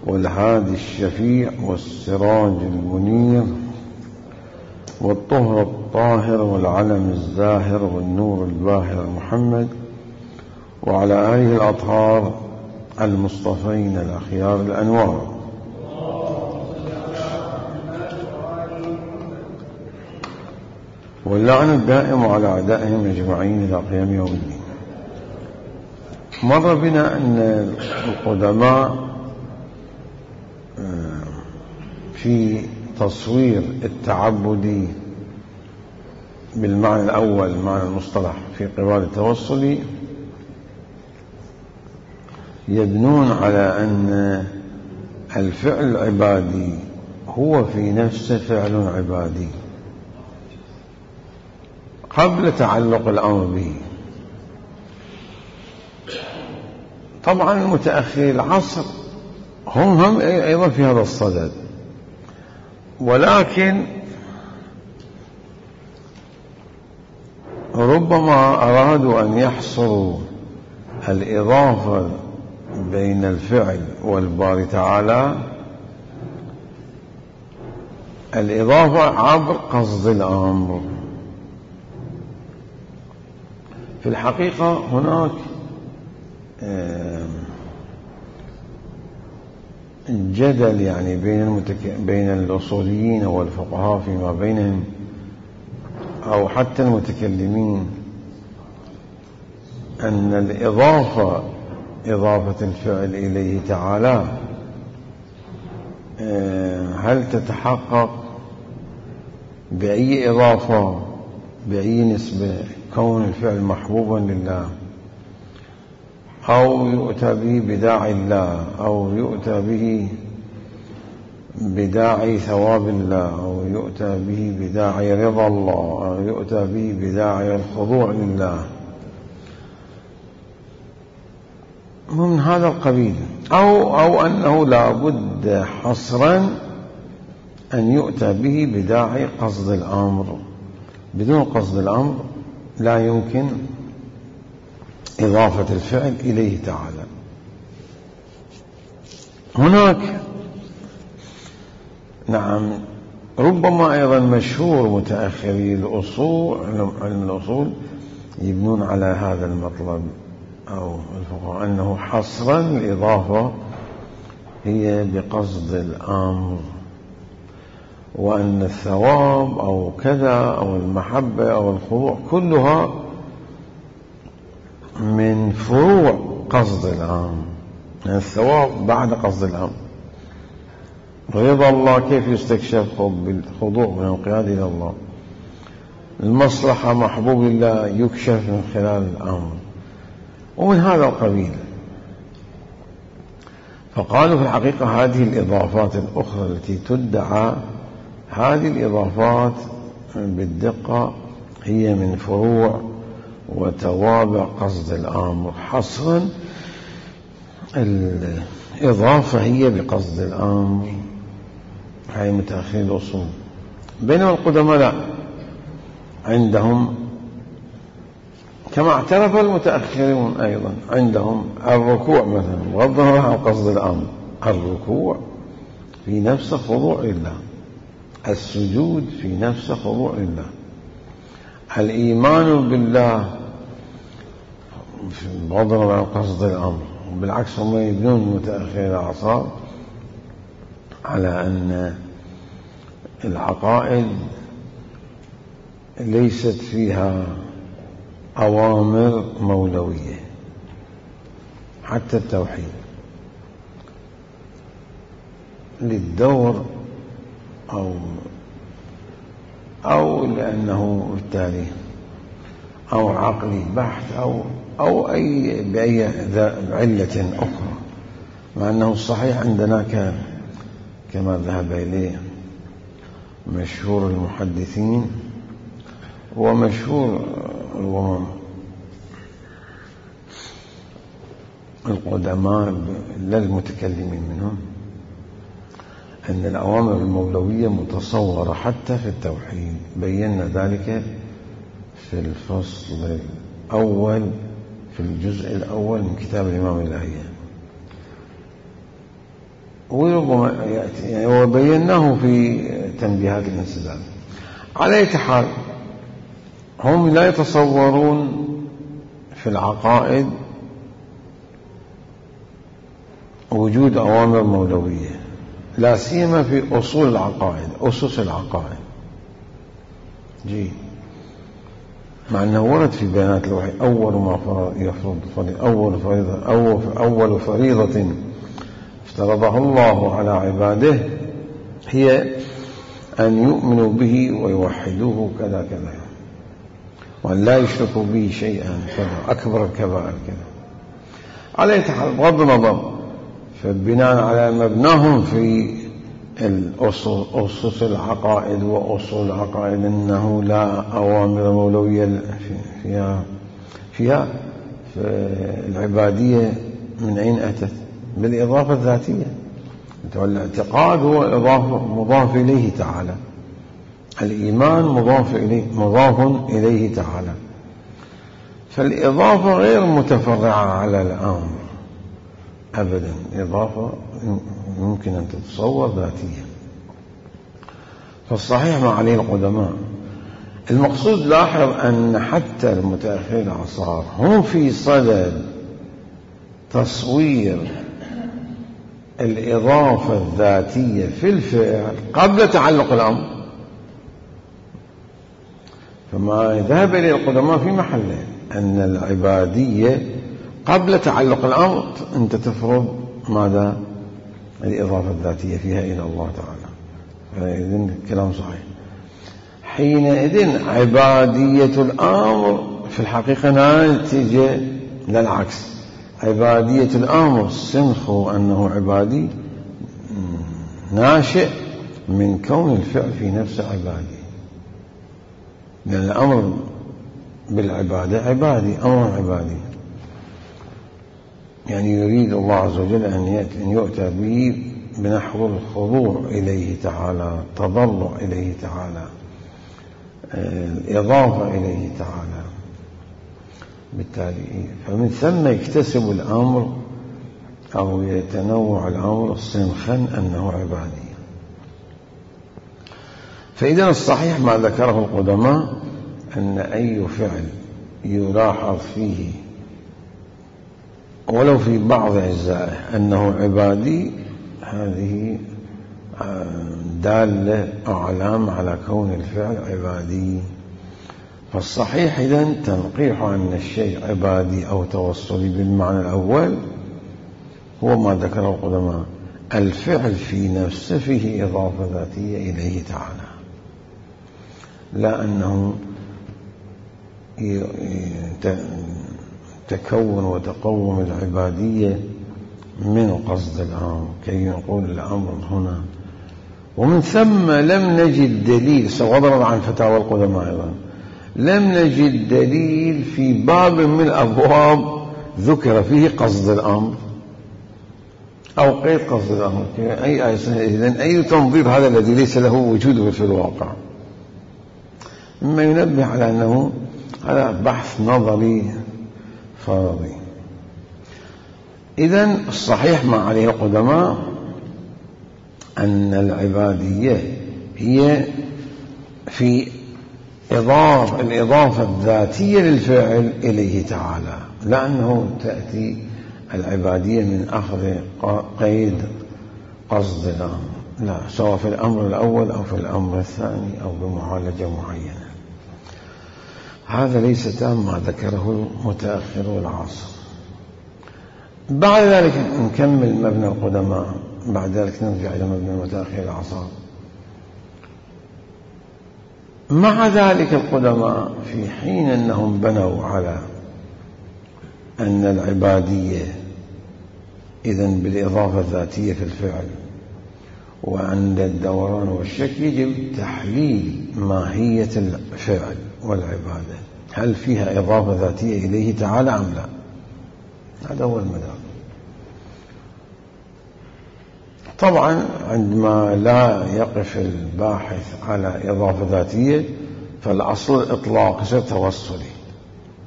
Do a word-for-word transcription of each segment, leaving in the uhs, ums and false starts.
والهادي الشفيع والسراج المنير والطهر الطاهر والعلم الزاهر والنور الباهر محمد وعلى آله الأطهار المصطفين الأخيار الأنوار. واللعن الدائم على أعدائهم أجمعين إلى قيام يوم الدين. مر بنا أن القدماء في تصوير التعبدي بالمعنى الأول معنى المصطلح في قبال التوصل يبنون على أن الفعل العبادي هو في نفسه فعل عبادي قبل تعلق الأمر به. طبعا المتأخري العصر هم هم أيضا في هذا الصدد، ولكن ربما أرادوا أن يحصروا الإضافة بين الفعل والباري تعالى الإضافة عبر قصد الأمر. في الحقيقة هناك جدل يعني بين المتك... بين الأصوليين والفقهاء فيما بينهم أو حتى المتكلمين أن الإضافة إضافة الفعل إليه تعالى هل تتحقق بأي إضافة بأي نسبة، كون الفعل محبوبا لله أو يؤتى به بداعي الله أو يؤتى به بداعي ثواب الله أو يؤتى به بداعي رضا الله أو يؤتى به بداعي الخضوع لله من هذا القبيل، أو, أو أنه لا بد حصرا أن يؤتى به بداعي قصد الأمر. بدون قصد الأمر لا يمكن إضافة الفعل إليه تعالى. هناك نعم ربما أيضا مشهور متأخري الأصول علم الأصول يبنون على هذا المطلب أو الفقهاء أنه حصرا الإضافة هي بقصد الأمر، وأن الثواب أو كذا أو المحبة أو الخضوع كلها من فروع قصد الأمر، يعني الثواب بعد قصد الأمر. رضا الله كيف يستكشف بالخضوع والانقياد إلى الله، المصلحة محبوب الله يكشف من خلال الأمر، ومن هذا القبيل. فقالوا في الحقيقة هذه الإضافات الأخرى التي تدعى هذه الإضافات بالدقة هي من فروع وتوابع قصد الأمر. حصرا الإضافة هي بقصد الأمر، هاي متأخرين الأصول. بينما القدماء لا، عندهم كما اعترف المتأخرون أيضا عندهم الركوع مثلا بغض النظر عن قصد الأمر، الركوع في نفس خضوع لله، السجود في نفس خضوع لله، الإيمان بالله بغض النظر عن قصد الأمر. بالعكس هم يبنون متأخري الأعصار على أن العقائد ليست فيها أوامر مولوية، حتى التوحيد للدور أو أو لأنه بالتالي أو عقلي بحث أو أو أي بأي علة أخرى، مع أنه الصحيح عندنا كان كما ذهب إليه مشهور المحدثين ومشهور القدماء لا المتكلمين منهم أن الأوامر المولوية متصورة حتى في التوحيد. بينا ذلك في الفصل الأول في الجزء الأول من كتاب الإمام اللاهية. وربما يأتي يعني وبيناه في تنبيهات الانسداد. على أي حال هم لا يتصورون في العقائد وجود أوامر مولوية، لا سيما في أصول العقائد، أسس العقائد. جيد. مع أنه ورد في بيانات الوحي أول ما يفرض أول فريضة أول, أول فريضة افترضها الله على عباده هي أن يؤمنوا به ويوحدوه كذا كذا، وأن لا يشركوا به شيئا كذا، أكبر الكبائر كذا. على أي حال بغض النظر، فبناء على مبناهم في الأسس العقائد وأصول العقائد أنه لا أوامر مولوية فيها فيها العبادية من أين أتت؟ بالإضافة الذاتية. الاعتقاد هو إضافة مضاف إليه تعالى، الإيمان مضاف إليه مضاف إليه تعالى، فالإضافة غير متفرعة على الأمر أبدا، إضافة ممكن أن تتصور ذاتية. فالصحيح ما عليه القدماء. المقصود لاحظ أن حتى المتأخرين العصار هم في صدد تصوير الإضافة الذاتية في الفعل قبل تعلق الأمر. فما ذهب إليه القدماء في محله أن العبادية قبل تعلق الأمر أنت تفرض ماذا؟ الإضافة الذاتية فيها إلى الله تعالى. فإذن الكلام صحيح. حينئذ عبادية الأمر في الحقيقة ناتجة للعكس. عبادية الأمر سنخه أنه عبادي ناشئ من كون الفعل في نفسه عبادي، لأن الأمر بالعبادة عبادي، أمر عبادي. يعني يريد الله عز وجل أن يؤتى به بنحو الخضوع إليه تعالى، تضرع إليه تعالى، الإضافة إليه تعالى. بالتالي فمن ثم يكتسب الأمر أو يتنوع الأمر صنخا أنه عبادي. فإذا الصحيح ما ذكره القدماء أن أي فعل يلاحظ فيه ولو في بعض أجزائه أنه عبادي، هذه دالة أو علامة على كون الفعل عبادي. فالصحيح إذن تنقيح أن الشيء عبادي أو توصلي بالمعنى الأول هو ما ذكره القدماء، الفعل في نفسه فيه إضافة ذاتية إليه تعالى، لا أنه تكون وتقوم العبادية من قصد الأمر كي يقول الأمر هنا. ومن ثم لم نجد دليل، وضرب عن فتاوى القدماء أيضا، لم نجد دليل في باب من الأبواب ذكر فيه قصد الأمر أو قيد قصد الأمر. أي إذن أي تنظير هذا الذي ليس له وجود في الواقع، مما ينبه على أنه هذا بحث نظري فرضي. إذن الصحيح ما عليه القدماء أن العبادية هي في إضافة الإضافة الذاتية للفعل إليه تعالى، لأنه تأتي العبادية من أخذ قيد قصد الأمر، لا، سواء في الأمر الأول أو في الأمر الثاني أو بمعالجة معينة. هذا ليس تام ما ذكره المتأخر العصر. بعد ذلك نكمل مبنى القدماء، بعد ذلك نرجع إلى مبنى المتأخر العصر. مع ذلك القدماء في حين أنهم بنوا على أن العبادية إذن بالإضافة الذاتية في الفعل، وعند الدوران والشك يجب تحليل ماهية الفعل والعبادة، هل فيها إضافة ذاتية إليه تعالى أم لا؟ هذا هو المدار. طبعا عندما لا يقف الباحث على إضافة ذاتية فالأصل الإطلاق يصير توصلي،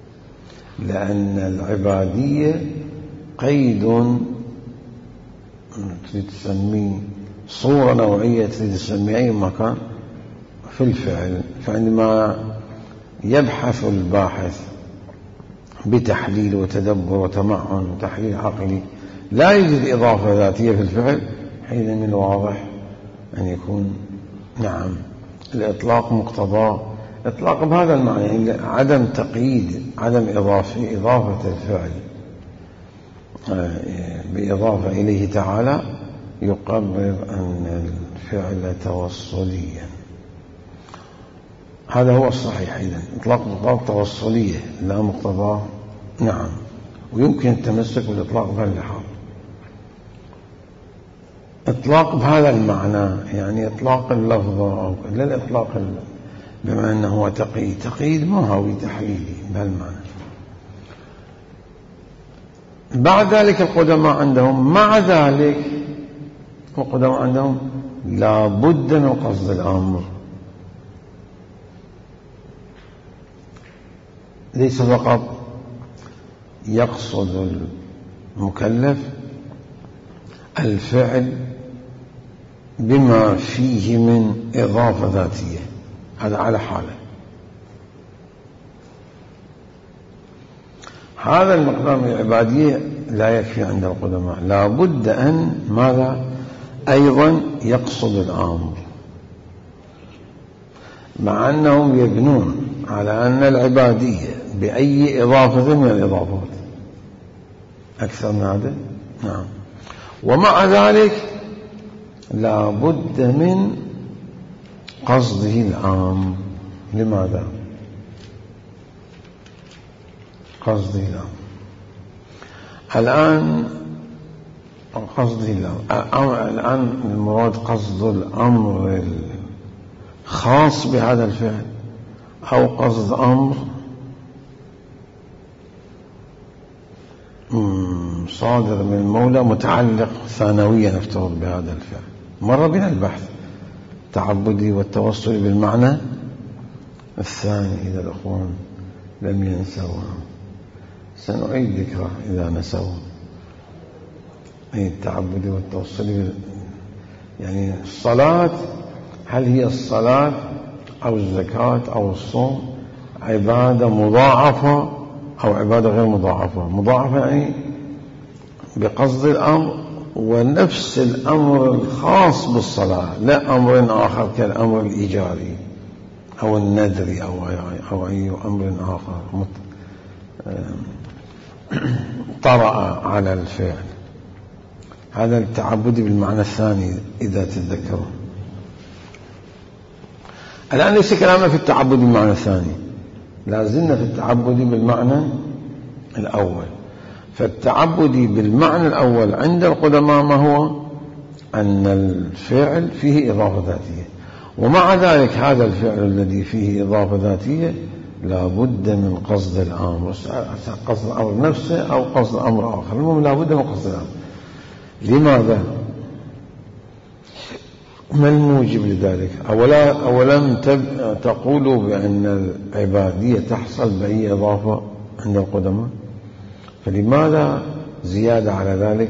لأن العبادية قيد تريد تسميه صورة نوعية، تريد تسميه أي مكان في الفعل. فعندما يبحث الباحث بتحليل وتدبر وتمعن وتحليل عقلي لا يجد إضافة ذاتية في الفعل، حين من الواضح أن يكون نعم الإطلاق مقتضاه إطلاق بهذا المعنى، يعني عدم تقييد، عدم إضافة إضافة الفعل بإضافة إليه تعالى يقرر أن الفعل توصليا. هذا هو الصحيح. إذن إطلاق مقتضاه توصلية لا مقتضاه نعم، ويمكن التمسك بالإطلاق بهاللحاظ. إطلاق بهذا المعنى يعني إطلاق اللفظة أو لا الإطلاق بما أنه هو تقييد، تقييد ماهوي تحليلي بهالمعنى. بعد ذلك القدماء عندهم مع ذلك القدماء عندهم لا بد من قصد الأمر، ليس فقط يقصد المكلف الفعل بما فيه من إضافة ذاتية، هذا على حاله. هذا المقدار من العبادية لا يكفي عند القدماء، لا بد أن ماذا أيضا يقصد الأمر، مع أنهم يبنون على أن العبادية بأي إضافة من الإضافات أكثر من هذا نعم، ومع ذلك لا بد من قصده الأمر. لماذا قصده الأمر؟ الآن قصده الأمر الآن المراد قصد الأمر الخاص بهذا الفعل أو قصد أمر صادر من المولى متعلق ثانويا نفترض بهذا الفعل. مر بنا البحث التعبدي والتوصلي بالمعنى الثاني إذا الأخوان لم ينسوها، سنعيد ذكره إذا نسوا. أي التعبدي والتوصلي يعني الصلاة، هل هي الصلاة أو الزكاة أو الصوم عبادة مضاعفة أو عبادة غير مضاعفة؟ مضاعفة يعني بقصد الأمر ونفس الأمر الخاص بالصلاة، لا أمر آخر كالأمر الإيجابي أو الندري أو أو أي أمر آخر طرأ على الفعل. هذا التعبد بالمعنى الثاني إذا تتذكرون. الآن ليس كلامنا في التعبد بالمعنى الثاني، لازلنا في التعبد بالمعنى الأول. فالتعبد بالمعنى الأول عند القدماء ما هو؟ أن الفعل فيه إضافة ذاتية، ومع ذلك هذا الفعل الذي فيه إضافة ذاتية لا بد من قصد الأمر، قصد الأمر نفسه أو قصد أمر آخر، المهم لا بد من قصد الأمر. لماذا؟ ما الموجب لذلك؟ أولا أولم تقولوا بأن العبادية تحصل بأي إضافة عند القدماء، فلماذا زيادة على ذلك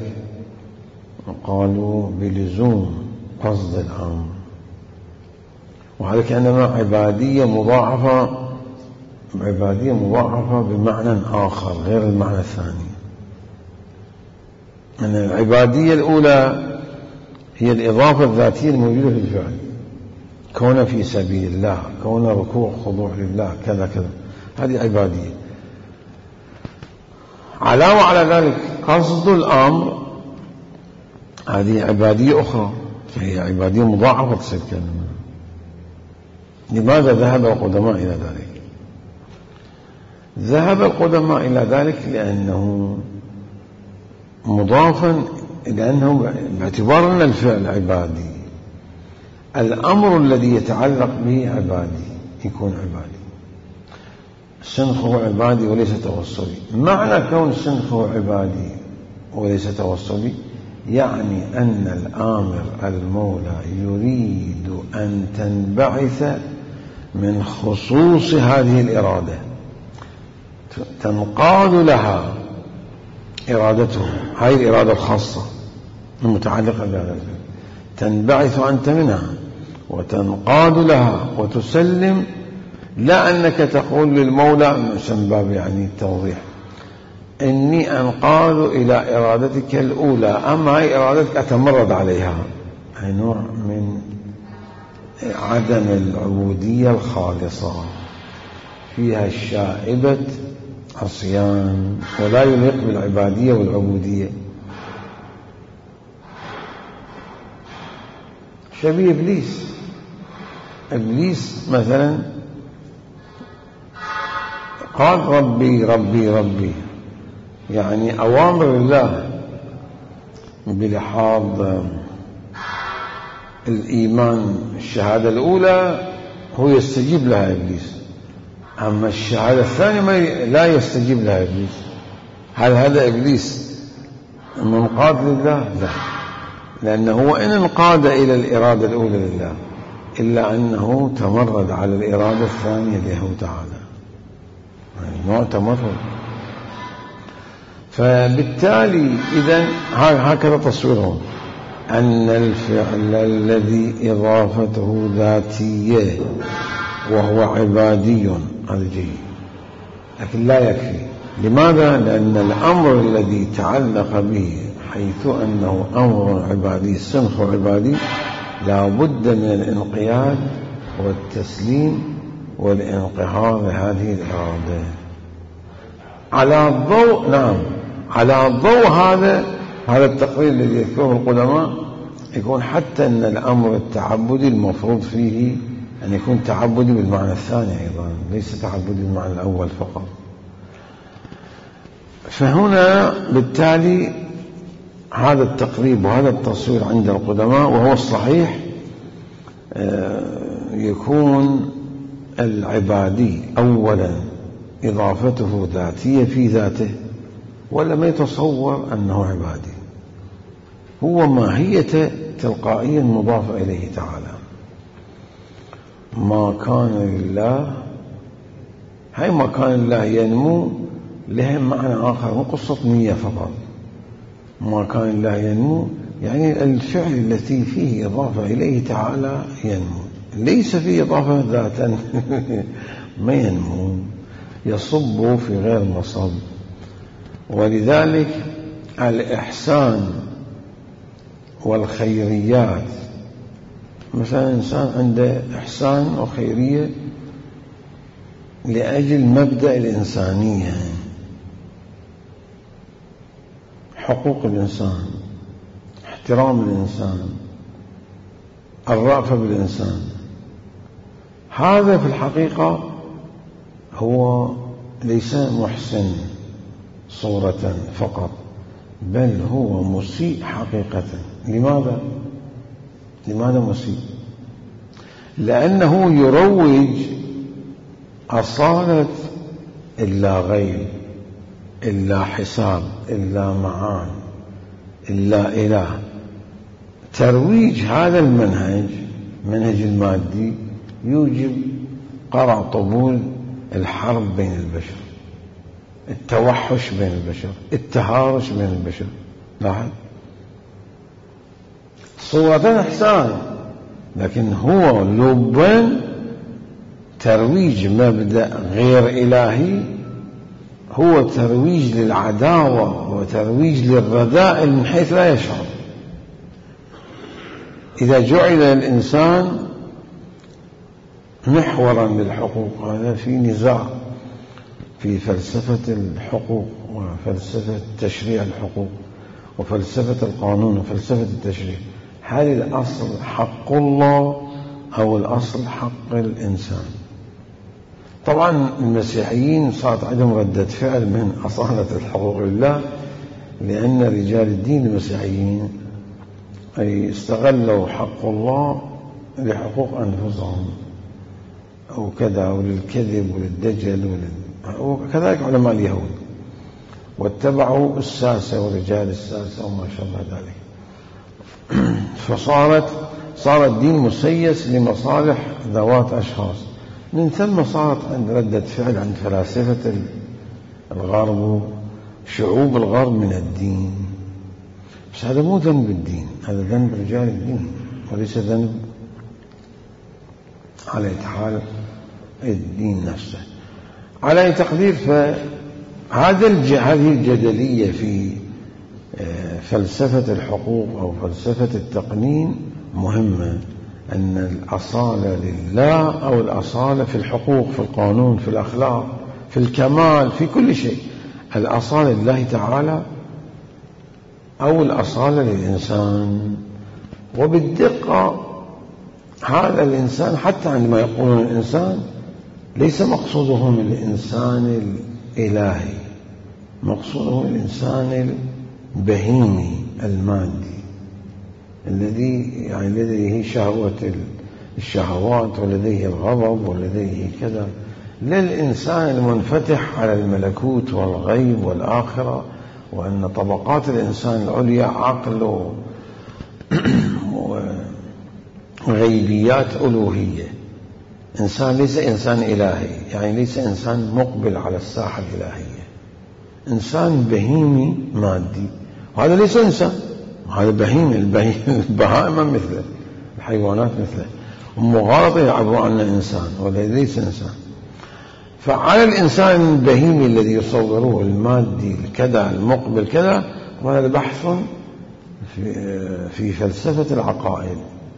قالوا بلزوم قصد الأمر، وهذا كأنما عبادية مضاعفة، عبادية مضاعفة بمعنى آخر غير المعنى الثاني. أن العبادية الأولى هي الإضافة الذاتية الموجودة في الفعل، كون في سبيل الله، كون ركوع خضوع لله كذا كذا، هذه عبادية. علاوة على ذلك قصد الأمر هذه عبادية أخرى، فهي عبادية مضاعفة تصير كلمة. لماذا ذهب القدماء إلى ذلك؟ ذهب القدماء إلى ذلك لأنه مضافا، لأنه باعتبار أن الفعل عبادي، الأمر الذي يتعلق به عبادي يكون عبادي، سنخه عبادي وليس توصلي. معنى كون سنخه عبادي وليس توصلي يعني أن الآمر المولى يريد أن تنبعث من خصوص هذه الإرادة، تنقاد لها إرادته، هذه الإرادة الخاصة المتعلقة بهذا الفعل، تنبعث أنت منها وتنقاد لها وتسلم، لا أنك تقول للمولى من باب يعني التوضيح إني أنقاد إلى إرادتك الأولى، أما هي إرادتك أتمرد عليها. هي نوع من عدم العبودية الخالصة، فيها شائبة عصيان ولا يليق بالعبادية والعبودية. شبيه إبليس. إبليس مثلا قال ربي ربي ربي، يعني أوامر الله بلحاظ الإيمان الشهادة الأولى هو يستجيب لها إبليس، أما الشهادة الثانية ما لا يستجيب لها إبليس. هل هذا إبليس منقاد لله؟ لا، لأنه وإن انقاد إلى الإرادة الأولى لله إلا أنه تمرد على الإرادة الثانية له تعالى، يعني نوع تمرد. فبالتالي إذن هكذا تصويرهم أن الفعل الذي إضافته ذاتية وهو عبادي هذا جيد، لكن لا يكفي. لماذا؟ لأن الأمر الذي تعلق به حيث أنه أمر عبادي صنف عبادي لا بد من الانقياد والتسليم والانقهار لهذه الإرادة على الضوء. نعم، على الضوء هذا هذا التقرير الذي يذكره القدماء يكون حتى أن الأمر التعبدي المفروض فيه أن يكون تعبدي بالمعنى الثاني أيضا، ليس تعبدي بالمعنى الأول فقط. فهنا بالتالي هذا التقريب وهذا التصوير عند القدماء وهو الصحيح يكون العبادي أولا إضافته ذاتية في ذاته، ولا ما يتصور أنه عبادي، هو ماهية تلقائيا مضافة إليه تعالى. ما كان لله، هاي ما كان لله ينمو لها معنى آخر، مو قصة نية فقط. ما كان لله ينمو يعني الفعل التي فيه إضافة إليه تعالى ينمو، ليس فيه إضافة ذاتا ما ينمو، يصب في غير مصب. ولذلك الإحسان والخيريات، مثلا إنسان عنده إحسان وخيرية لأجل مبدأ الإنسانية، حقوق الإنسان، احترام الإنسان، الرأفة بالإنسان، هذا في الحقيقة هو ليس محسن صورة فقط، بل هو مسيء حقيقة. لماذا؟ لماذا مسيء؟ لأنه يروج أصالة إلا غير، إلا حساب، إلا معان، إلا إله. ترويج هذا المنهج، منهج المادي، يوجب قرع طبول الحرب بين البشر، التوحش بين البشر، التهارش بين البشر. لاحظ صورة إحسان، لكن هو لبا ترويج مبدأ غير إلهي، هو ترويج للعداوة وترويج للرذائل من حيث لا يشعر. إذا جعل الإنسان محورا للحقوق، هذا في نزاع في فلسفة الحقوق وفلسفة تشريع الحقوق وفلسفة القانون وفلسفة التشريع، هل الأصل حق الله أو الأصل حق الإنسان؟ طبعا المسيحيين صارت عندهم ردة فعل من أصالة الحقوق لله، لأن رجال الدين المسيحيين أي استغلوا حق الله لحقوق أنفسهم أو كذا، وللكذب وللدجل ولل... وكذلك علماء اليهود، واتبعوا الساسة ورجال الساسة وما شابه ذلك. فصارت صار الدين مسيس لمصالح ذوات أشخاص. من ثم صارت عند ردة فعل عند فلاسفة الغرب، شعوب الغرب من الدين، بس هذا مو ذنب الدين، هذا ذنب رجال الدين وليس ذنب على حال الدين نفسه. على تقدير فهذا هذه الجدلية في فلسفة الحقوق أو فلسفة التقنين مهمة، أن الأصالة لله أو الأصالة في الحقوق، في القانون، في الأخلاق، في الكمال، في كل شيء، الأصالة لله تعالى أو الأصالة للإنسان. وبالدقة هذا الإنسان حتى عندما يقولون الإنسان ليس مقصودهم الإنسان الإلهي، مقصودهم الإنسان البهيمي المادي الذي يعني لديه شهوة الشهوات ولديه الغضب ولديه كذا، لا الإنسان المنفتح على الملكوت والغيب والآخرة، وأن طبقات الإنسان العليا عقل وغيبيات ألوهية. إنسان ليس إنسان إلهي، يعني ليس إنسان مقبل على الساحة الإلهية، إنسان بهيمي مادي، وهذا ليس إنسان، هذا بهيمي، البهائم مثله، الحيوانات مثله، ومغالطة يعبرون عنه إنسان ولا ليس إنسان. فعلى الإنسان البهيمي الذي يصوره المادي كذا المقبل كذا، وهذا بحث في, في فلسفة العقائد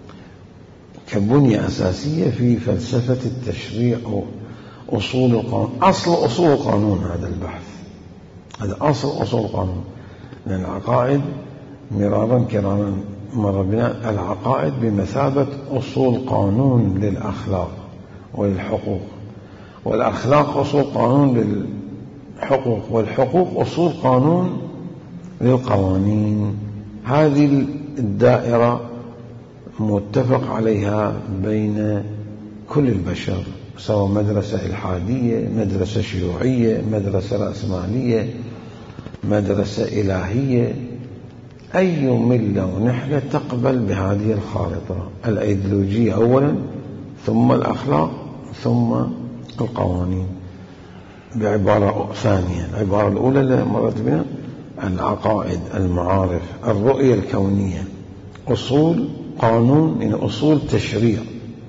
كبنية أساسية في فلسفة التشريع وأصول القانون. أصل أصول القانون هذا البحث، هذا أصل أصول القانون، لأن العقائد مرارا كراما مر بنا العقائد بمثابة أصول قانون للأخلاق وللحقوق، والأخلاق أصول قانون للحقوق، والحقوق أصول قانون للقوانين. هذه الدائرة متفق عليها بين كل البشر، سواء مدرسة إلحادية، مدرسة شيوعية، مدرسة رأسمالية، مدرسة إلهية، أي ملة ونحلة تقبل بهذه الخارطة الأيديولوجية أولا، ثم الأخلاق، ثم القوانين. بعبارة ثانية، العبارة الأولى اللي مرت بنا العقائد، المعارف، الرؤية الكونية، أصول قانون يعني أصول تشريع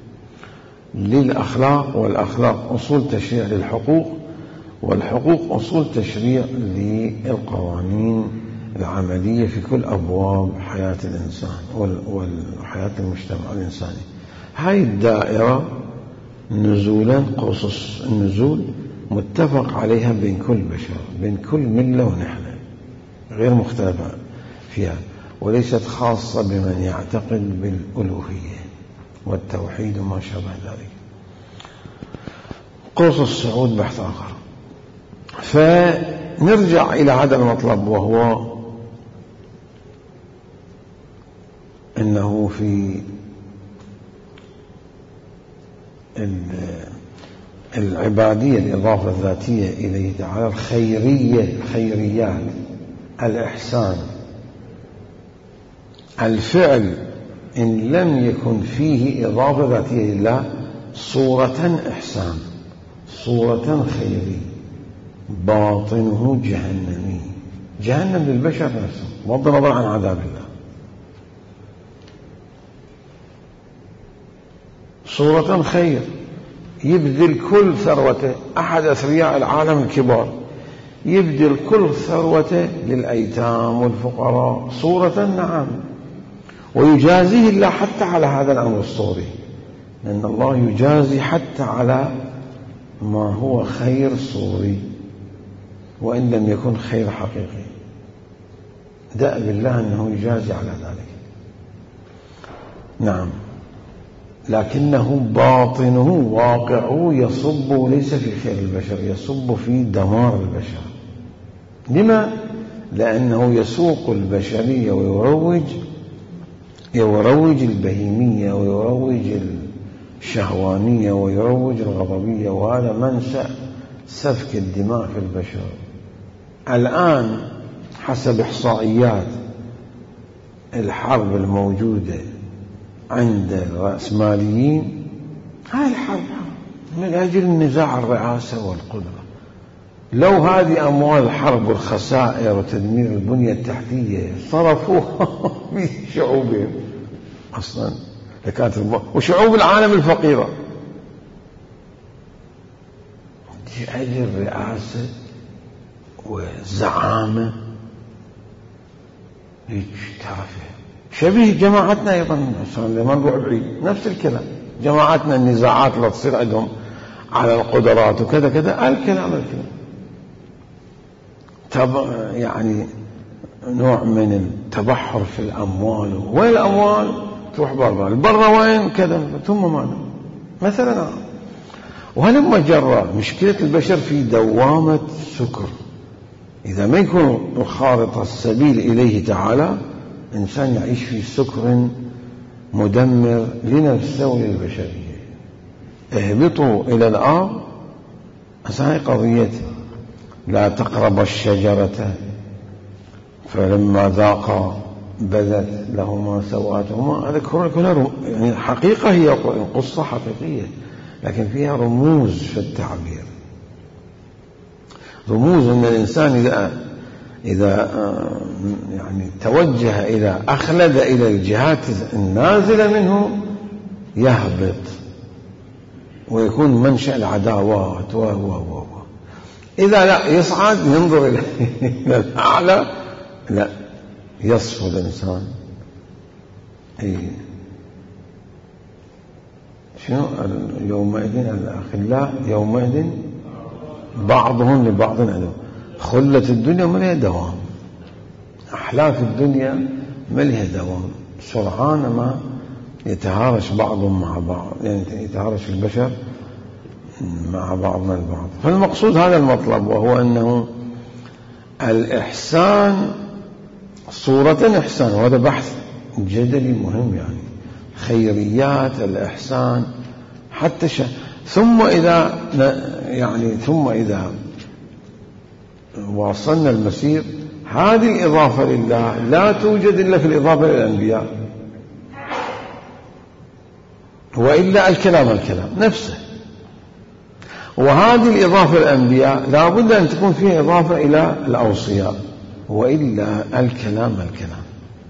للأخلاق، والأخلاق أصول تشريع للحقوق، والحقوق أصول تشريع للقوانين العملية في كل أبواب حياة الإنسان وحياة المجتمع الإنساني. هاي الدائرة نزولا قصص النزول متفق عليها بين كل بشر، بين كل ملة ونحلة، غير مختلفة فيها، وليست خاصة بمن يعتقد بالألوهية والتوحيد وما شابه ذلك. قصص الصعود بحث آخر. فنرجع إلى هذا المطلب، وهو أنه في العبادية الإضافة الذاتية إليه تعالى، الخيرية، الخيريات، الإحسان، الفعل إن لم يكن فيه إضافة ذاتية لله صورة إحسان، صورة خيري، باطنه جهنمي، جهنم للبشر نفسه بغض النظر عن عذاب الله. صورة خير، يبذل كل ثروته، أحد أثرياء العالم الكبار يبذل كل ثروته للأيتام والفقراء، صورة نعم، ويجازيه الله حتى على هذا الأمر الصوري، لأن الله يجازي حتى على ما هو خير صوري وإن لم يكن خير حقيقي. دأب الله أنه يجازي على ذلك، نعم، لكنه باطنه واقعه يصب ليس في خير البشر، يصب في دمار البشر. لما؟ لأنه يسوق البشرية ويروج يروج البهيمية ويروج الشهوانية ويروج الغضبية، وهذا منشأ سفك الدماء في البشر. الآن حسب إحصائيات الحرب الموجودة عند الرأسماليين، هاي الحرب من أجل نزاع الرئاسة والقدرة، لو هذه أموال الحرب والخسائر وتدمير البنية التحتية صرفوها في شعوبهم أصلا لكانت الب... وشعوب العالم الفقيرة أجل رئاسة وزعامة هيك تعرفه شبيه جماعتنا أيضا لما نروح بعيد نفس الكلام. جماعتنا النزاعات اللي تصير عندهم على القدرات وكذا كذا الكلام الكلام تب... يعني نوع من التبحر في الأموال. وين الأموال تروح برا البرا وين كذا ثم مانا مثلا. وهلما جرى مشكلة البشر في دوامة سكر. إذا ما يكون الخارطة السبيل إليه تعالى إنسان يعيش في سكر مدمر لنفسه وللبشرية. اهبطوا إلى الأرض هاي قضيته لا تقرب الشجرة فلما ذاقا بدت لهما سوآتهما. هذا كلها يعني حقيقة هي قصة حقيقية لكن فيها رموز في التعبير. رموز أن الإنسان إذا إذا يعني توجه إلى أخلد إلى الجهات النازلة منه يهبط ويكون منشأ العداوات و و و إذا لا يصعد ينظر إلى الأعلى لا يصفو الإنسان. إيه شنو يومئذ الأخلاء يومئذ بعضهم لبعض عدو. خلة الدنيا ما لها دوام. أحلاف الدنيا ما لها دوام. سرعان ما يتهارش بعضهم مع بعض يعني يتهارش البشر مع بعضنا البعض. فالمقصود هذا المطلب وهو أنه الإحسان صورة إحسان وهذا بحث جدلي مهم يعني خيريات الإحسان حتى ش... ثم إذا يعني ثم إذا واصلنا المسير هذه الإضافة لله لا توجد إلا في الإضافة إلى الأنبياء وإلا الكلام الكلام نفسه. وهذه الإضافة الأنبياء لا بد أن تكون فيها إضافة إلى الأوصياء وإلا الكلام الكلام.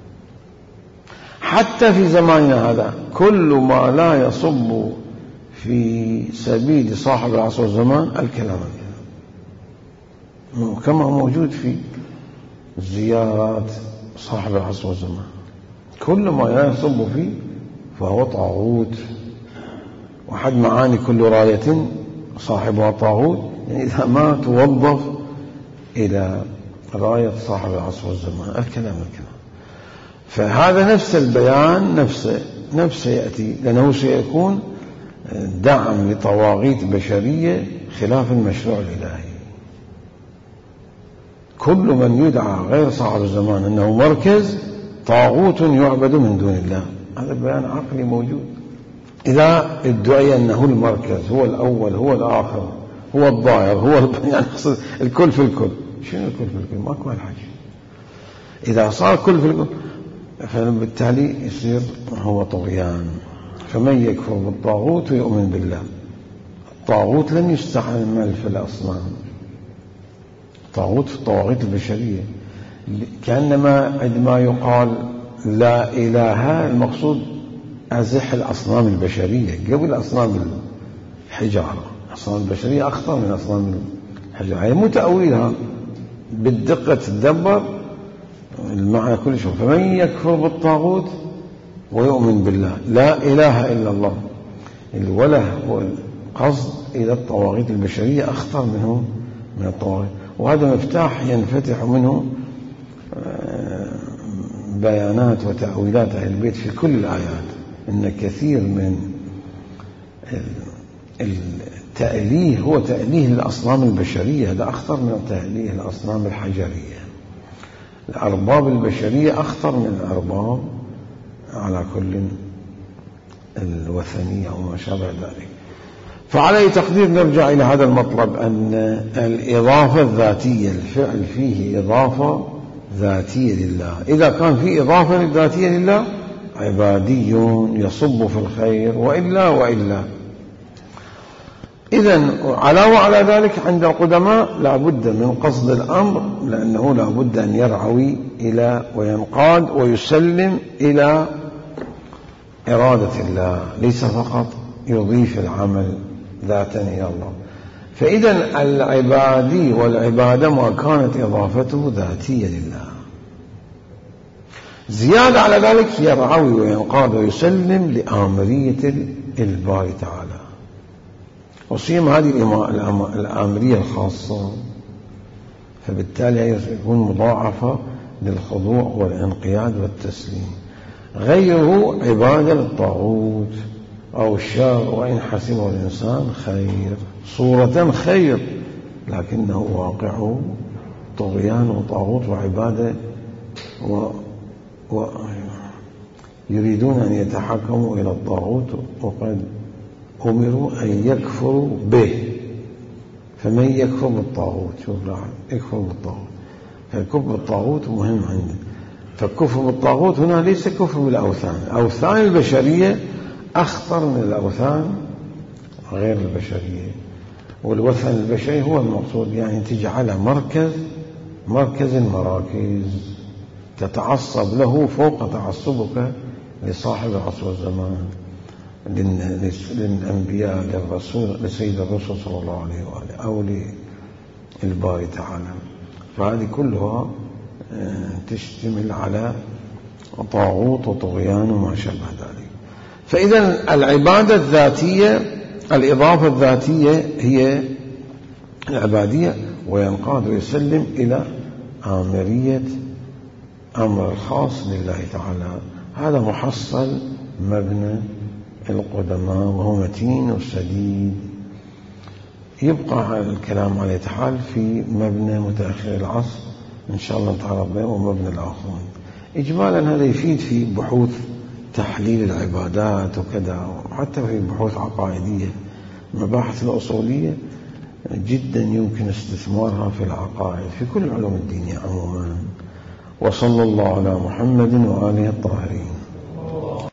حتى في زماننا هذا كل ما لا يصب في سبيل صاحب العصر والزمان الكلام الكلام كما موجود في زيارات صاحب العصر والزمان. كل ما لا يصب فيه فهو طاغوت. وحد معاني كل راية صاحبها طاغوت يعني إذا ما توظف إلى راية صاحب العصر والزمان الكلام الكلام. فهذا نفس البيان نفسه نفسه يأتي لأنه سيكون دعم لطواغيت بشرية خلاف المشروع الإلهي. كل من يدعى غير صاحب الزمان أنه مركز طاغوت يعبد من دون الله. هذا بيان عقلي موجود. إذا ادعي أنه المركز هو الأول هو الآخر هو الظاهر هو يعني الكل في الكل. شنو الكل في الكل؟ ماكو هالحاجة. إذا صار كل في الكل فبالتالي يصير هو طغيان. فمن يكفر بالطاغوت ويؤمن بالله. الطاغوت لم يستعمل في الأصنام. الطاغوت في الطواغيت البشرية كأنما عندما يقال لا إله المقصود أزح الأصنام البشرية قبل أصنام الحجارة. الأصنام البشرية أخطر من أصنام الحجارة. هي مو تأويلها بالدقة تدبر المعنى كل شيء. فمن يكفر بالطاغوت ويؤمن بالله لا إله إلا الله. الوله والقصد إلى الطواغيت البشرية أخطر منه من الطواغيت. وهذا مفتاح ينفتح منه بيانات وتأويلات أهل البيت في كل الآيات. إن كثير من التأليه هو تأليه الأصنام البشرية. هذا أخطر من تأليه الأصنام الحجرية. الأرباب البشرية أخطر من الأرباب على كل الوثنية وما شابه ذلك. فعلى أي تقدير نرجع إلى هذا المطلب أن الإضافة الذاتية الفعل فيه إضافة ذاتية لله. إذا كان في إضافة ذاتية لله عبادي يصب في الخير وإلا وإلا. إذن علاوة على ذلك عند القدماء لا بد من قصد الأمر، لأنه لا بد أن يرعوي إلى وينقاد ويسلم إلى إرادة الله، ليس فقط يضيف العمل ذاتا إلى الله. فإذا العبادي والعبادة ما كانت إضافته ذاتية لله، زيادة على ذلك يرعوي وينقاد ويسلم لآمرية الباري تعالى، وسيما هذه الآمرية الخاصة، فبالتالي يكون مضاعفة للخضوع والانقياد والتسليم. غيره عبادة للطاغوت أو الشر، وإن حسبه الإنسان خير، صورة خير لكنه واقعه طغيان وطاغوت وعبادة، و... و... يريدون أن يتحكموا إلى الطاغوت وقد أمروا أن يكفروا به. فمن يكفر بالطاغوت، شوف لاحظ، يكفر بالطاغوت، فالكفر بالطاغوت مهم عنده. فالكفر بالطاغوت هنا ليس كفر بالأوثان، الأوثان البشرية أخطر من الأوثان غير البشرية، والوثن البشري هو المقصود، يعني تجعله مركز مركز المراكز، تتعصب له فوق تعصبك لصاحب العصر والزمان، للأنبياء، للرسول، لسيد الرسول صلى الله عليه وآله، أو للباري تعالى. فهذه كلها تشتمل على طاغوت وطغيان وما شابه ذلك. فإذا العبادة الذاتية، الإضافة الذاتية هي العبادية، وينقاد ويسلم إلى آمرية أمر الخاص لله تعالى. هذا محصل مبنى القدماء وهو متين وسديد. يبقى الكلام عليه تعالى في مبنى متأخر العصر إن شاء الله نتعرض له، ومبنى الآخرون. إجمالا هذا يفيد في بحوث تحليل العبادات وكذا، وحتى في بحوث عقائدية. المباحث الأصولية جدا يمكن استثمارها في العقائد في كل العلوم الدينية عموما. وصلى الله على محمد وآله الطاهرين.